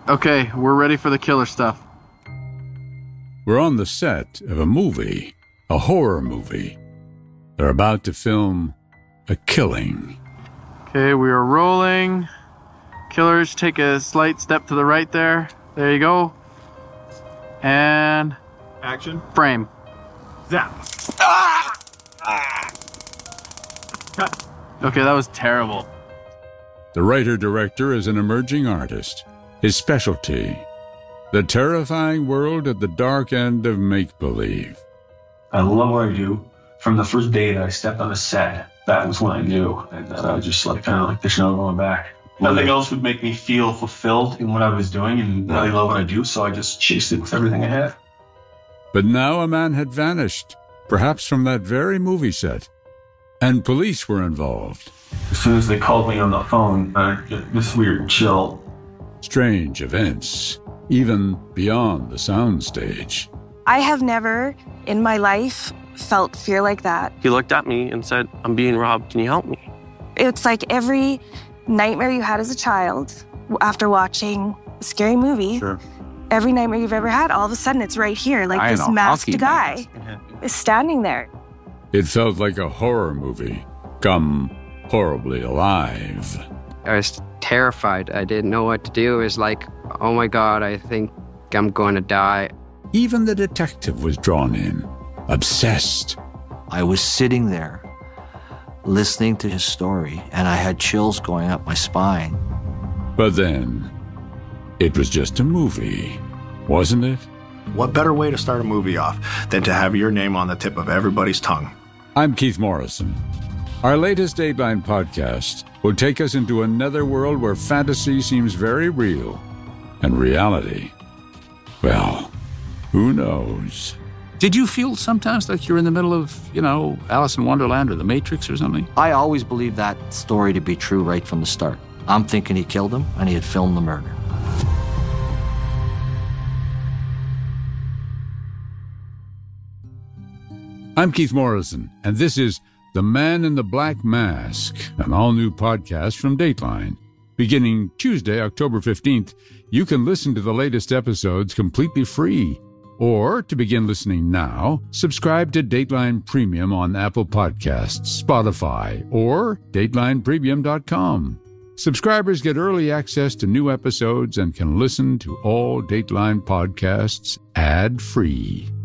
Okay, we're ready for the killer stuff. We're on the set of a movie, a horror movie. They're about to film a killing. Okay, we are rolling. Killers, take a slight step to the right there. There you go. And... Action. Frame. Zap. Cut. Okay, that was terrible. The writer-director is an emerging artist. His specialty, the terrifying world at the dark end of make-believe. I love what I do. From the first day that I stepped on the set, that was when I knew. And I just there's no going back. Nothing else would make me feel fulfilled in what I was doing, and I love what I do, so I just chased it with everything I had. But now a man had vanished, perhaps from that very movie set, and police were involved. As soon as they called me on the phone, I get this weird chill. Strange events, even beyond the soundstage. I have never in my life felt fear like that. He looked at me and said, "I'm being robbed. Can you help me?" It's like every nightmare you had as a child after watching a scary movie. Sure. Every nightmare you've ever had, all of a sudden it's right here. Like this masked guy is standing there. It felt like a horror movie, come horribly alive. I was terrified. I didn't know what to do. It was like, oh my God, I think I'm going to die. Even the detective was drawn in, obsessed. I was sitting there, listening to his story, and I had chills going up my spine. But then, it was just a movie, wasn't it? What better way to start a movie off than to have your name on the tip of everybody's tongue? I'm Keith Morrison. Our latest Dateline podcast will take us into another world where fantasy seems very real and reality, well, who knows? Did you feel sometimes like you're in the middle of, Alice in Wonderland or The Matrix or something? I always believed that story to be true right from the start. I'm thinking he killed him and he had filmed the murder. I'm Keith Morrison, and this is The Man in the Black Mask, an all-new podcast from Dateline. Beginning Tuesday, October 15th, you can listen to the latest episodes completely free. Or, to begin listening now, subscribe to Dateline Premium on Apple Podcasts, Spotify, or DatelinePremium.com. Subscribers get early access to new episodes and can listen to all Dateline podcasts ad-free.